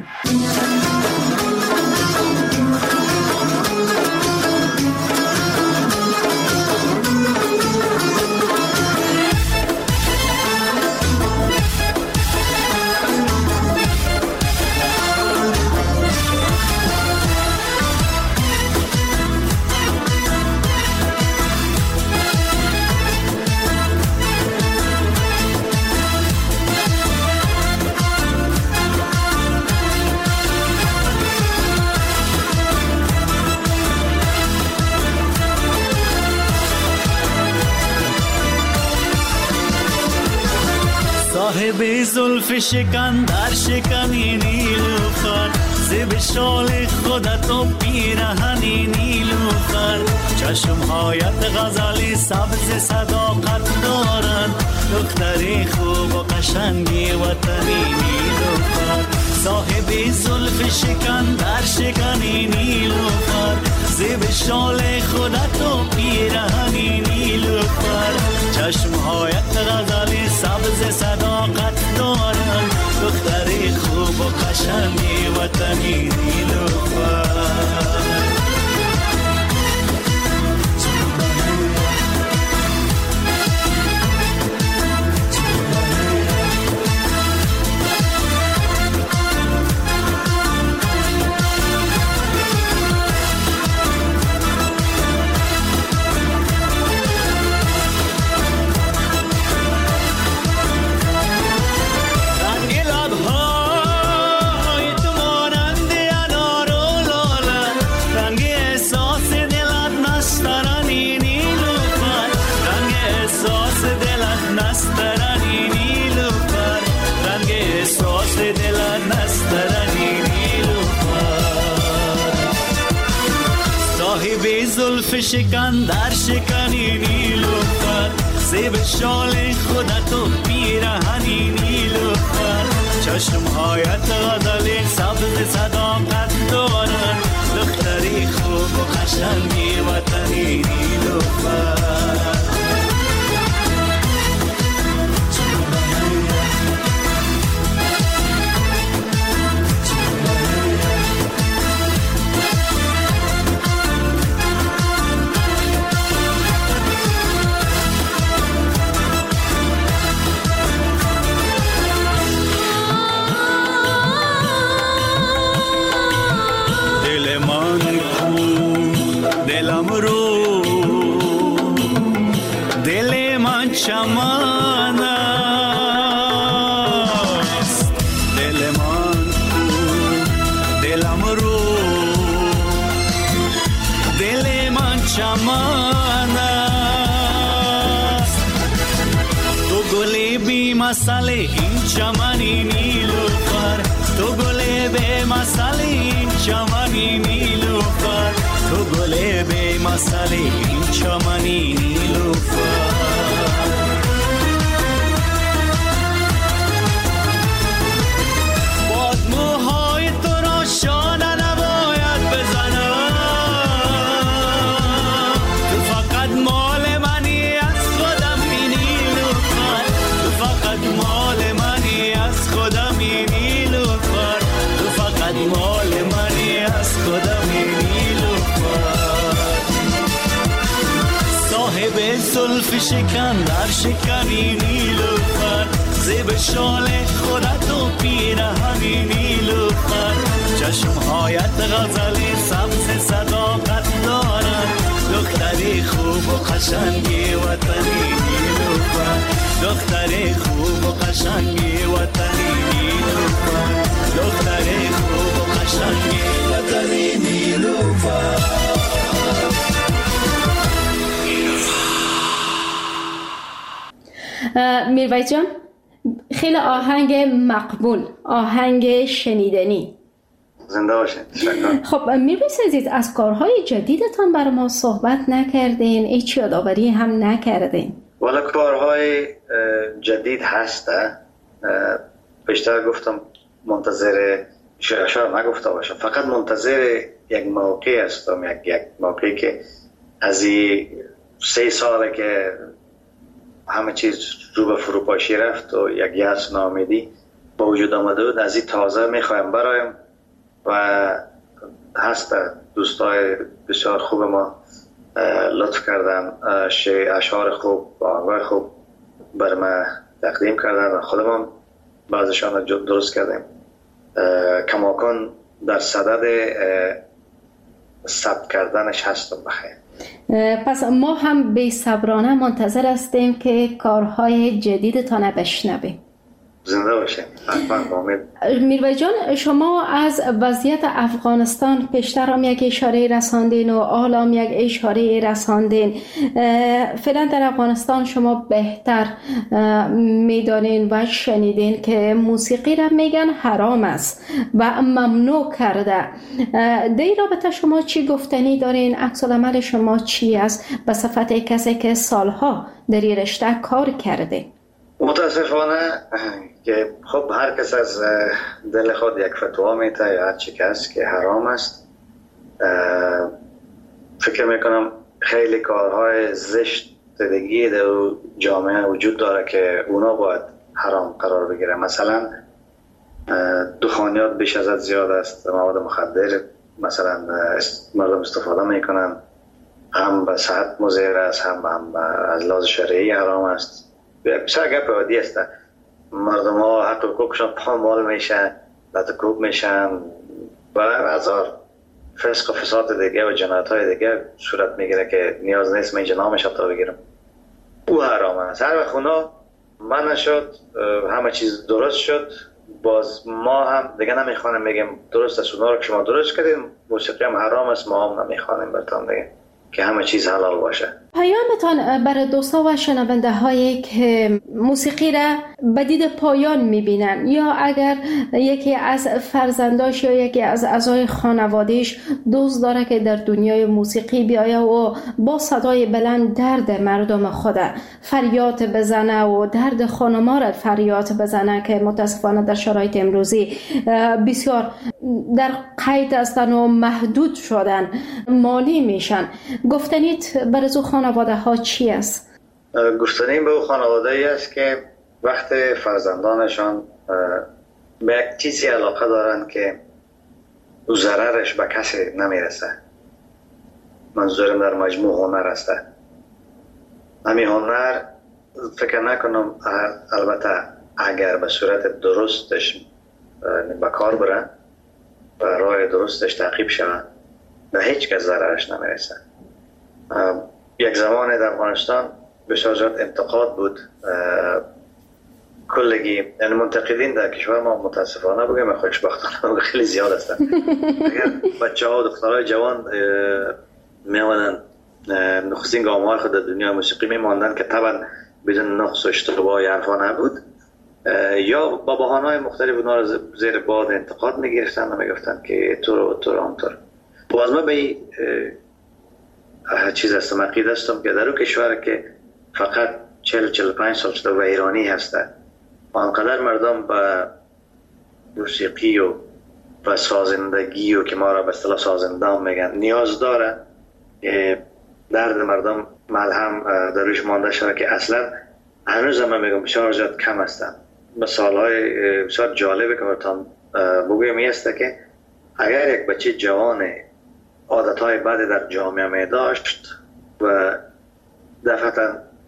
صاحب زلف شکن در شکنی نیلوفر، زیب شال خودت و پیرهنی نیلوفر، چشمهایت غزلی سبز صداقت دارند، دختری خوب و قشنگی وطنی نیلوفر. صاحب زلف شکن در شکنی نیلوفر، زیب شال خودت و پیرهنی نیلوفر، چشمهایت غزلی سبز صداقت دارند، دختری خوب و قشنگی وطنی نیلوفر. زلف شکن در شکنی نیلوفر، زیب شال خودت و پیرهنی نیلوفر، چشمهایت غزلی سبز صداقت دارند، دختری خوب و قشنگی وطنی نیلوفر. چمان است دل من کو دلم رو، دل من چمان است، تو گلی بی مسئله این چمنی نیلوفر، تو گلی بی مسئله این چمنی نیلوفر، تو گلی بی مسئله این چمنی نیلوفر. زلف شکن در شکنی نیلوفر، زیب شال خودت و پیرهنی نیلوفر، چشمهایت غزلی سبز صداقت دارد، دختری خوب و قشنگی وطنی نیلوفر، دختری خوب و قشنگی وطنی نیلوفر، دختری خوب و قشنگی وطنی نیلوفر. میرویس جان، خیلی آهنگ مقبول، آهنگ شنیدنی. زنده باشین. خب میرویس عزیز، از کارهای جدیدتان برای ما صحبت نکردین، هیچ یادآوری هم نکردین. والا کارهای جدید هسته، بیشتر گفتم منتظر شاید نگفته باشم، فقط منتظر یک موقع هستم، یک یک موقعی که از این سه ساله که همه چیز رو به فروپاشی رفت و یک یأس ناامیدی با وجود آمده بود، از این تازه میخوایم برایم و هست دوستای بسیار خوب ما لطف کردن، اشعار خوب با آهنگای خوب بر ما تقدیم کردن و خودمان بعضشان درست کردیم. کماکان در صدد ثبت کردنش هستم. بخیر. پس ما هم بی صبرانه منتظر هستیم که کارهای جدیدتان بشنویم. زنده باشه. میرویس جان، شما از وضعیت افغانستان پیشتر هم یک اشاره رساندین و حالا هم یک اشاره رساندین. فعلا در افغانستان شما بهتر میدانین و شنیدین که موسیقی را میگن حرام است و ممنوع کرده. در این رابطه شما چی گفتنی دارین؟ عکس العمل شما چی است به صفت کسی که سالها در این رشته کار کرده؟ متاسفانه که خب هر کس از دل خود یک فتوا میته یا هر چی که هست که حرام است. فکر میکنم خیلی کارهای زشت دیگه در جامعه وجود داره که اونا باید حرام قرار بگیره. مثلا دخانیات بیش از حد زیاد است، مواد مخدر مثلا مردم استفاده میکنن، هم به صحت مضر است، هم هم از لحاظ شرعی حرام است. بسیار گپ عادی است. مردم ها حق حقوقشان پامال میشن، لطکوب میشن و هزار فسق و فساد دیگه و جنایت های دیگه صورت میگیره که نیاز نیست من اینجا نامش حتی بگیرم. او حرام است. هر وقت اونا من نشد، همه چیز درست شد، باز ما هم دیگه نمیخوانیم بگیم درست است. اونا رو که شما درست کردیم، موسیقی هم حرام است، ما هم نمیخوانیم برتان دیگه که همه چیز حلال باشه. پیامتان برای دوستا و شنونده هایی که موسیقی را به دید پایان میبینن یا اگر یکی از فرزنداش یا یکی از اعضای خانوادهش دوست داره که در دنیای موسیقی بیایه و با صدای بلند درد مردم خود فریاد بزنه و درد خانما را فریاد بزنه که متاسفانه در شرایط امروزی بسیار در قید هستن و محدود شدن، مانع میشن، گفتنیت برای او خانواده ها چی است؟ گفتنیم به او خانواده ای است که وقت فرزندانشان به یک چیزی علاقه دارند که او ضررش به کسی نمیرسه. منظورم در مجموع هنر است. همین هنر فکر نکنم، البته اگر به صورت درستش به کار برن و راه درستش تعقیب شوند به هیچ کس ضررش نمیرسه. یک زمان در افغانستان بسیار زیاد انتقاد بود، کلگی یعنی منتقدین در کشور ما متاسفانه بگم خوشبختانه خیلی زیاد هستن. اگر بچه ها و دخترهای جوان میمانند نخستین گام‌های خود در دنیای موسیقی میماندن که طبعا بدون نقص و اشتباه حرفا نبود، یا با بهانه‌های مختلف اونا رو زیر باد انتقاد میگرفتن و میگفتن که تو رو تو رو همطور. باز ما به چیز هستم، عقیده هستم که در اون کشور که فقط چهل چهل و پنج سال شده و ایرانی هسته، آنقدر مردم به موسیقی و به سازندگی و که ما را به اصطلاح سازندان میگن نیاز داره که درد مردم ملهم در روش مانده شده که اصلا هنوز هم میگم بسیار زیاد کم هستن. مثالهای بسیار جالبه که براتون بگویم است که اگر یک بچه جوان عادتهای بد در جامعه می داشت و دفعتا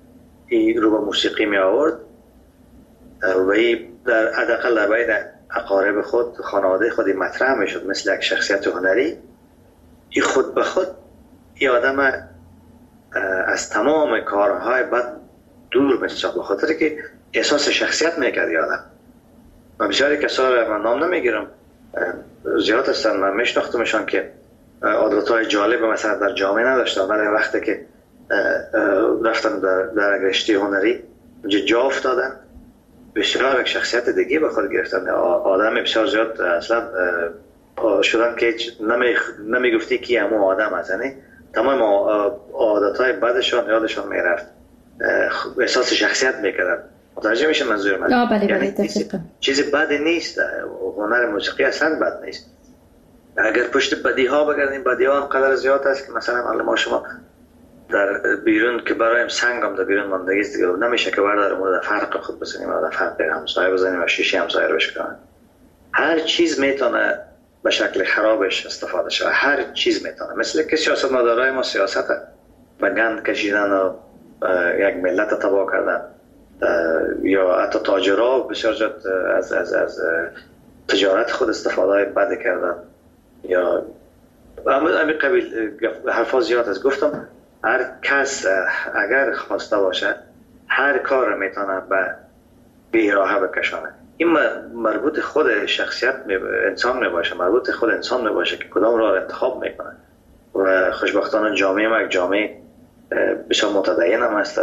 این رو به موسیقی می آورد و این در حداقل در بین اقارب خود خانواده خود مطرح می شد مثل یک شخصیت هنری. این خود به خود این آدم از تمام کارهای بد دور می شد، به خاطر که احساس شخصیت می کرد. آدم و بسیاری کسا را من نام نمی گیرم، زیاد هستن، من می شناختمشان که عادتهای جالب مثلا در جامعه نداشتن، ولی وقتی که رفتن در, در رشته هنری اونجا جا افتادن، بسیار یک شخصیت دیگه به خود گرفتن. آدم بسیار زیاد اصلا شدن که نمی, نمی گفتی که همون آدم هست، یعنی تمام عادتهای بدشان یادشان می رفت، احساس شخصیت می کردن. متوجه میشه منظور من؟ آه بله یعنی بله چیزی بد نیست، هنر موسیقی اصلا بد نیست. اگر پشت بدی ها بگردیم، بدی ها انقدر زیاد است که مثلا ما شما در بیرون که برایم سنگ هم در بیرون ماندگی است دیگه، نمیشه که برداریم و در فرق خود بزنیم و در فرق همسایه بزنیم و شیشه همسایه رو بشکنیم. هر چیز میتونه به شکل خرابش استفاده شود، هر چیز میتونه. مثل که سیاست مدارای ما سیاست به گند کشیدن و یک ملت تباه کردن، یا حتی تاجرها بسیار جد از, از, از تجارت خود استفاده بد کردن، یا همین قبیل حرفا زیاد است. گفتم هر کس اگر خواسته باشه هر کار میتونه به بیراهه بکشانه. این مربوط خود شخصیت انسان میباشه، مربوط خود انسان میباشه که کدام راه انتخاب میکنه. و خوشبختانه جامعه ما یک جامعه بسیار متدین هم هست،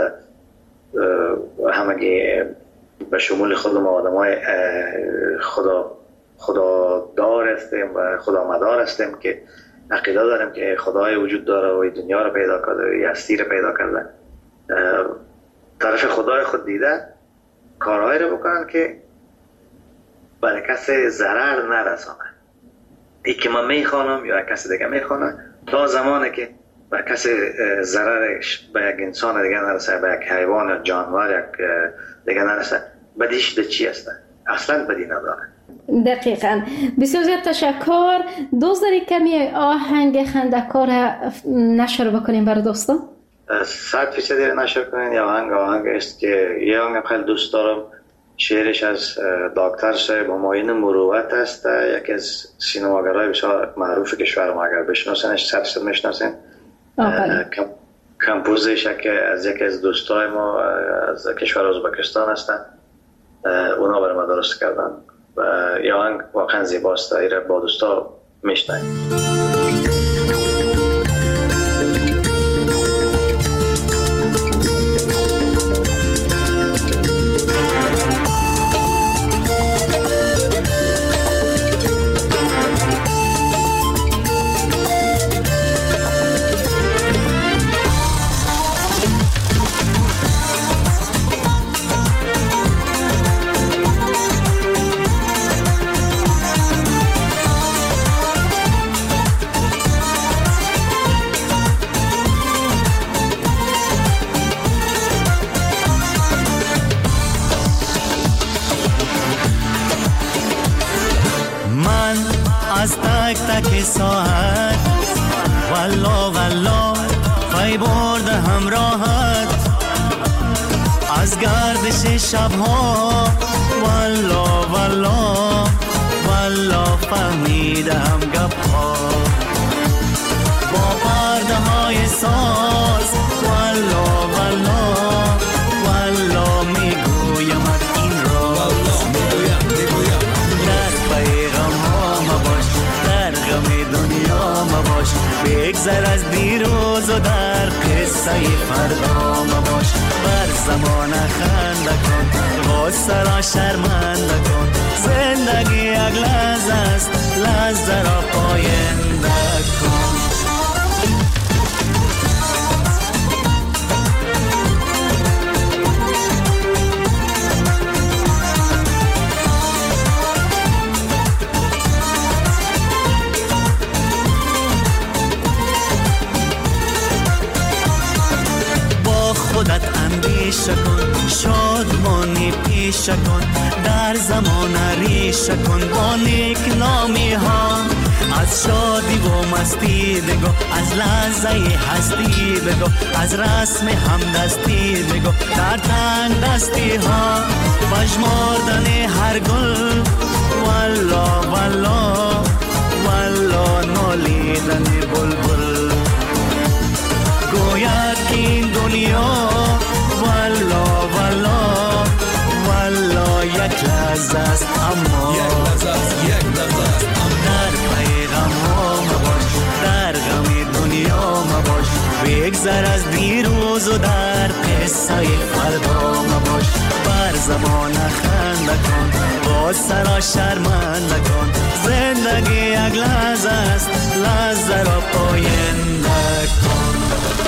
همگی به شمول خود ما آدم های خدا خدادار هستیم و خدا مدار هستیم که عقیده داریم که خدای وجود داره و دنیا رو پیدا کرده و هستی رو پیدا کرده. طرف خدای خود دیده کارهایی رو بکنن که برای کسی ضرر نرسانه. ای که من میخوانم یا کسی دیگه میخوانه، تا زمانی که به کسی ضررش به یک انسان دیگه نرسه، به یک حیوان یا جانور یک دیگه نرسه، بدیش ده چی هسته؟ اصلا بدی نداره. دقیقاً. بسیار زیاد تشکر. دوست داری کمی آهنگ خندکار نشر بکنیم برای دوستان؟ صد فیصدی نشر کنین. یا آهنگ آهنگ است که یه آهنگ خیلی دوست دارم، شعرش از دکتر صاحب همایون مروت است، یکی از سینماگرای بسیار معروف کشور ما، اگر بشناسنش صد فیصد میشناسین. کمپوزش از یکی از دوستای ما از کشور ازبکستان هستن، اونا برای ما درست کردن و یه آهنگ واقعا زیباست. ایره با دوستا میشنیم. از تک تک ساعت والله والله پای برد همراهت، از گردش شبها والله والله والله فهمیدم گپها، با پرده های ساز والله والله والله میگویمت این راز، در پیغام ها مباش، در غم دنیا مباش، بگذر از دیروز و در قصه فردا مباش، بر زمان خنده کن، غصه را شرمنده کن، زندگی یک لحظه است، لحظه را پاینده کن. خودت اندیشه کن، شادمانی پیشه کن، در زمان ریشه کن، با نیک نامی ها از شادی و مستی بگو، از لحظه هستی بگو، از رسم همدستی بگو، در تنگ دستی ها بشمردن هر گل، والا والا والا نالیدن بلبل، گوید که این دنیا والا والا والا یک لحظه است، اما یک لحظه است، یک لحظه است، در پیغام ها مباش، در غم دنیا مباش، بگذر از دیروز و در قصه فردا مباش، بر زبان خنده کن، باز سرا شرمنده کن، زندگی یک لحظه است، لحظه را پاینده کن.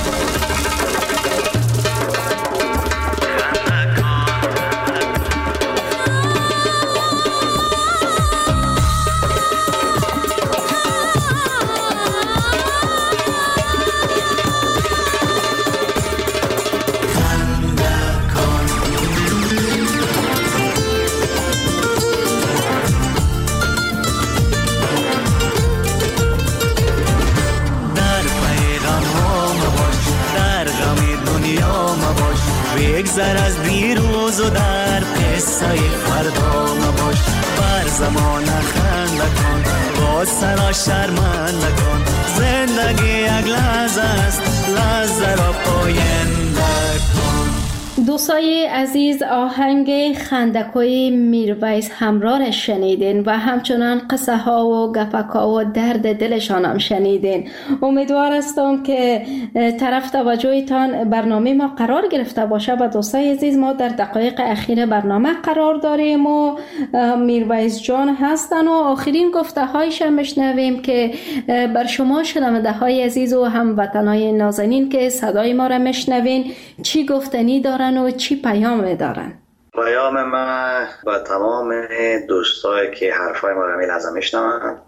بگذر از دیروز و در قصه فردا مباش، بر زمان خنده کن، باز سرا شرمنده کن، زندگی یک لحظه است، لحظه را پاینده کن. دوستای عزیز، آهنگ خندکوی میرویس همراه را شنیدین و همچنان قصه ها و گپک ها و درد دلشان هم شنیدین. امیدوار هستم که طرف توجهتان برنامه ما قرار گرفته باشه. و دوستای عزیز، ما در دقایق اخیر برنامه قرار داریم و میرویس جان هستن و آخرین گفته هایش هم بشنویم که بر شما شنونده های عزیز و هموطنای نازنین که صدای ما را میشنوین چی گفتنی دارن و چی پیام دارن؟ پیام من با تمام دوستایی که حرفای ما را میلحظه میشنون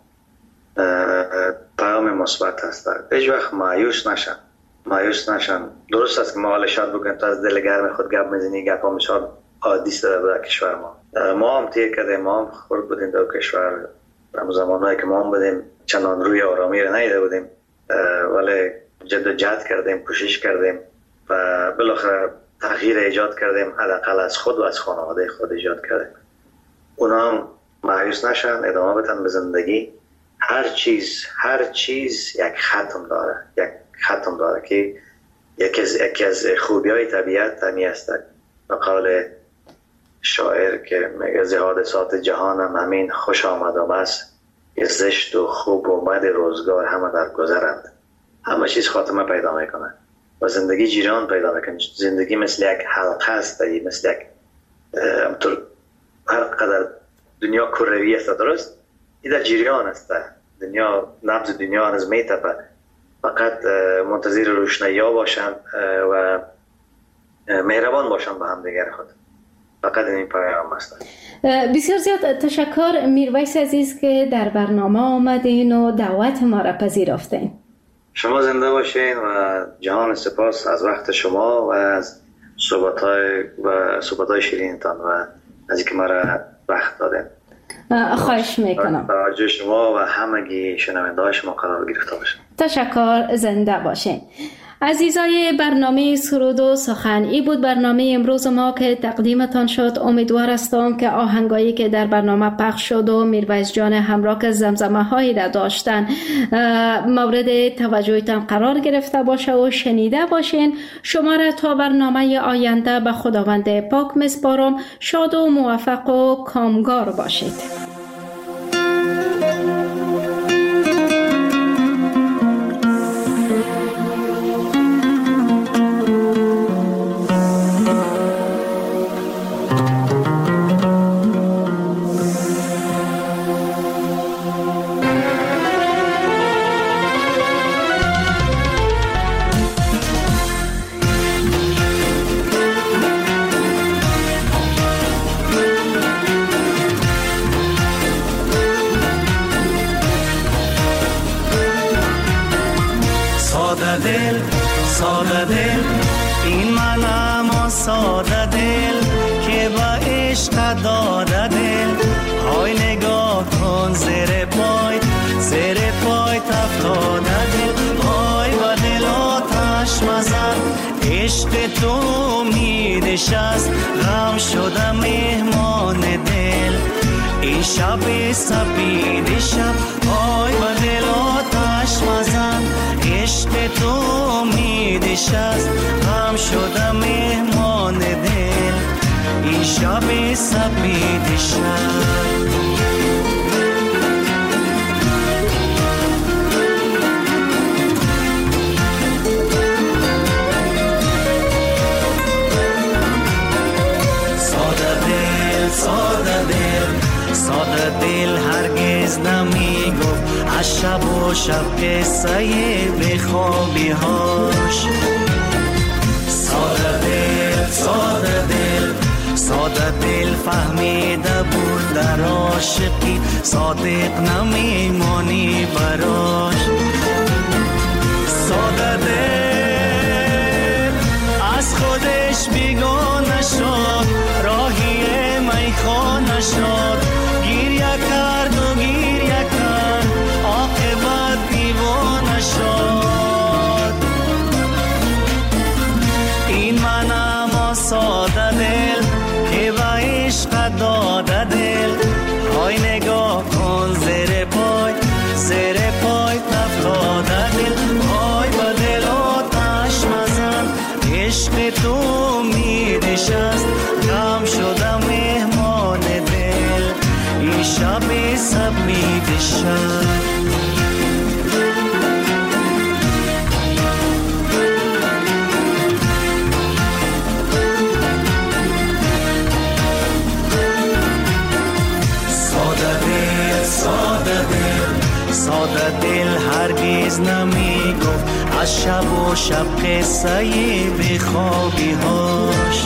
پیام مثبت هست. هیچ وقت مایوس نشن مایوس نشن درست است که ما حال شاد بکنیم، تو از دل گرم خود گپ میزنی، گپ ها میشاد عادی شده در کشور ما. ما هم تیر کردیم، ما هم خورد بودیم در کشور، در زمانهایی که ما هم بودیم چنان روی آرامی را ندیده بودیم، ولی جد و جهد کردیم، کوشش کردیم و بالاخره تغییر ایجاد کردیم، حداقل از خود و از خانواده خود ایجاد کردیم. اونا هم مایوس نشن، ادامه بدن به زندگی. هر چیز هر چیز یک ختم داره، یک ختم داره که یکی از یکی از خوبی‌های طبیعت همی است. به قول شاعر که میگه ز حادثات جهانم همین خوش آمدم است، زشت و خوب و بد روزگار همه در گذرند. همه چیز خاتمه پیدا میکنه و زندگی جریان پیدا میکنه. زندگی مثل یک حلقه است، مثل یک همطور هر قدر دنیا کروی است، درست؟ این در جریان است. دنیا نبض دنیا هنوز میتپه، فقط منتظر روشنایی ها باشن و مهربان باشن به هم دیگر خود. فقط این پیام است. بسیار زیاد تشکر میرویس عزیز که در برنامه آمدین و دعوت ما را پذیرفتین. شما زنده باشین و جهان سپاس از وقت شما و از صحبت‌های و صحبت‌های شیرینتان و از اینکه ما را وقت دادین. خواهش میکنم. توجه شما و همگی شنونده‌های شما قرار گرفته باشه. تشکر، زنده باشین. عزیزای برنامه سرود و سخن، ای بود برنامه امروز ما که تقدیمتان شد. امیدوار هستم که آهنگایی که در برنامه پخش شد و میرویس جان همراه که زمزمه هایی را داشتن مورد توجهتان قرار گرفته باشه و شنیده باشین. شما را تا برنامه آینده به خداوند پاک میسپارم. شاد و موفق و کامگار باشید. ساده دل این منم ساده دل که با عشق داده دل. های نگاه کن زیر پای زیر پای تفتاده شب سپید شب آی و دل آتش مزن عشق تو امیدش است غم شدم مهمان دل این شب سپید شب ساده دل ساده دل هرگز نمی گفت از شب و شب قصه بخوابی هاش ساده دل ساده دل ساده دل فهمیده بود در عاشقی صادق نمیمانی براش ساده دل از خودش بیگانه شد راهی میخانه شد گریه کرد و گریه کرد عاقبت دیوانه شد این منم ساده دل که با عشق داده دل های نگاه کن زیر پای زیر پای افتاده دل های با دل آتش مزن عشق تو امیدش است غم شدم مهمان دل این شب سپید شب ساده دل هرگز نمی گفت از شب و شب قصه بخوابی هاش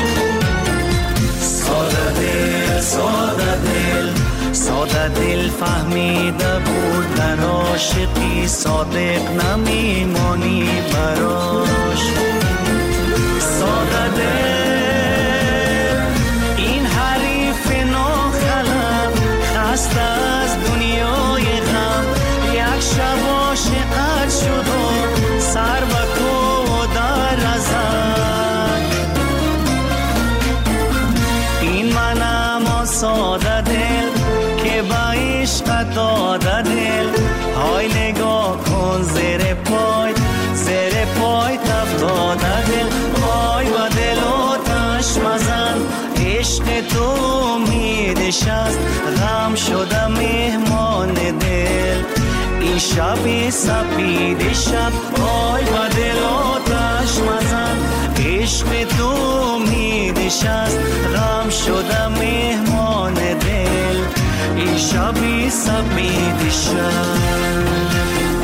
ساده دل ساده دل ساده دل فهمیده بود در عاشقی صادق نمیمانی براش ساده دل این حریف ناخلم خسته از دنیای غم یک شب عاشقت شد و سر و کو در ازد این منم ساده دل که با عشق داده دل های نگاه کن زیر پای زیر پای افتاده دل های و دل آتش مزن عشق تو امیدش است غم شده مهمان دل این شب سپید شب آی و دل آتش مزن عشق تو امیدش است غم شده مهمان دل این شب سپید شب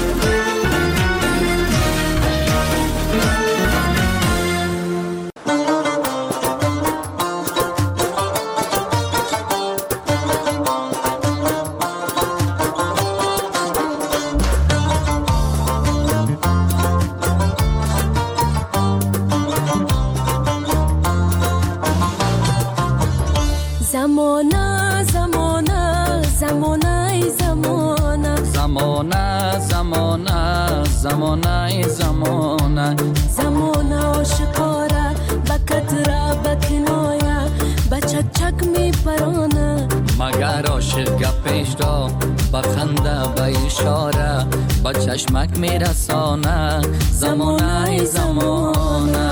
زمانه زمانه زمانه عاشقاره بکتره بکنایه بچک چک می پرانه مگر عاشق گپش را بخنده به اشاره با چشمک می رسانه زمانه زمانه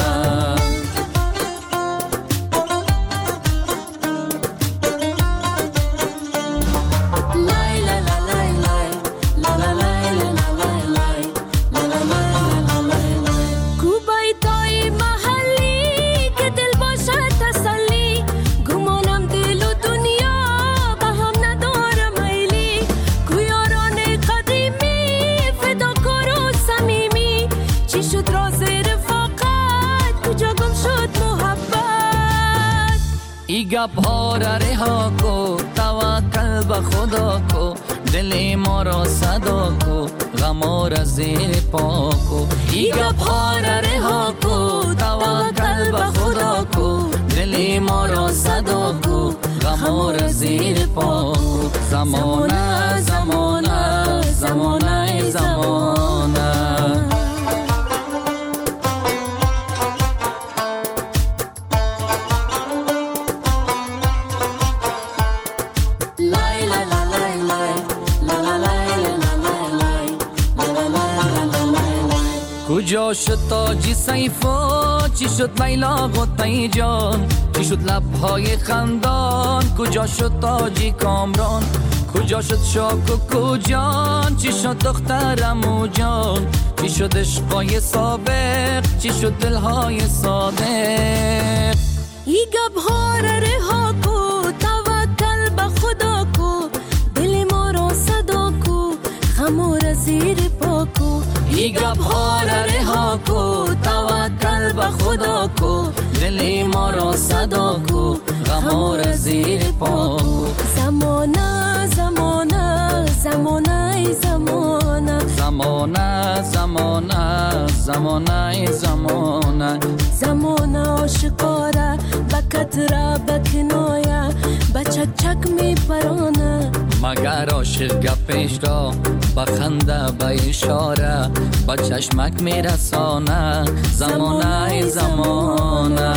گپ ها را رها کو توکل به خدا کو دل ما را صدا کو غم را زیر پا کو ای گپ ها را رها کو توکل به خدا کو دل ما را صدا کو غم را زیر پا کو زمانه زمانه زمانه زمانه la la la کجا شد تاجی سیفا، چی شد لیلا قطعی جان، چی شد لبهای خندان، کجا شد تاجی کامران، کجا شد شاک و کجان، چی شد دخترمو جان، چی شد عشقای سابق، چی شد دلهای صادق. ای گبها را رها کو، توکل به خدا کو، دل ما را صدا کو، غم را زیر پا کو. ای گبها را رها کو، توکل به خدا کو، دل ما را صدا کو، غم را زیر پا کو. زمانه زمانه زمانه زمانه زمانه زمانه زمانه زمانه زمانه عاشقاره، بکتره بکنایه، بچک چک می پرانه. مگر عاشق گپش را بخنده به اشاره، با چشمک می رسانه. زمانه زمانه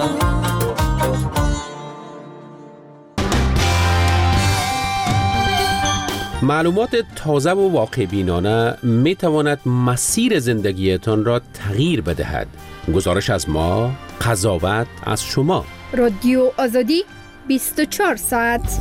معلومات تازه و واقع بینانه می تواند مسیر زندگیتان را تغییر بدهد. گزارش از ما، قضاوت از شما. رادیو آزادی بیست و چهار ساعت.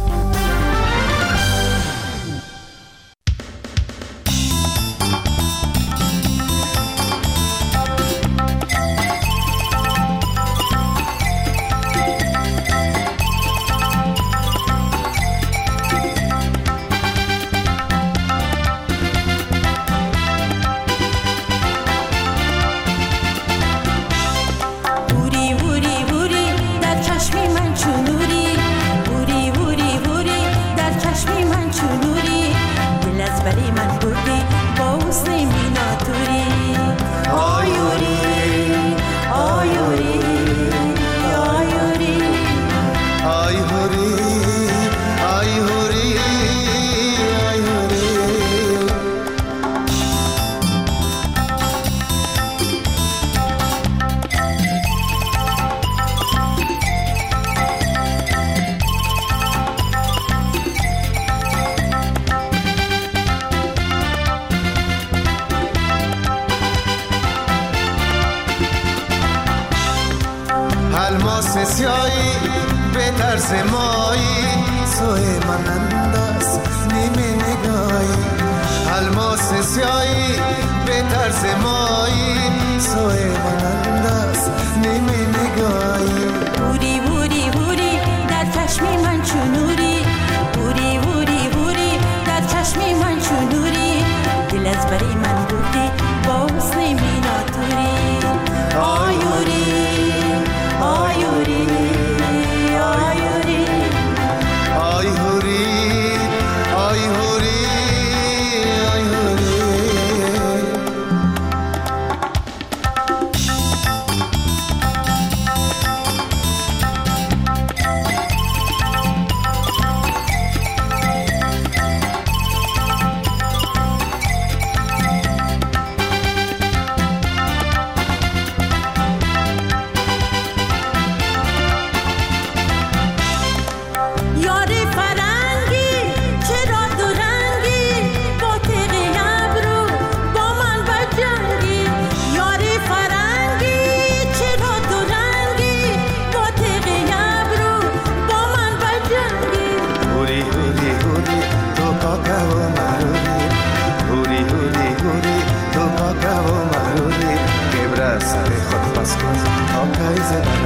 الماس سیایی به طرز مایی، سوی من انداز نیمه نگاهی. الماس سیایی به طرز مایی، سوی من انداز نیمه نگاهی. بوری بوری بوری در چشم من چونوری، بوری بوری بوری در چشم من چونوری، دل از بری من بودی با حسن میناتوری. آیوری آیوری آیوری آیوری آیوری آیوری. سر خود بس کن تا پاییز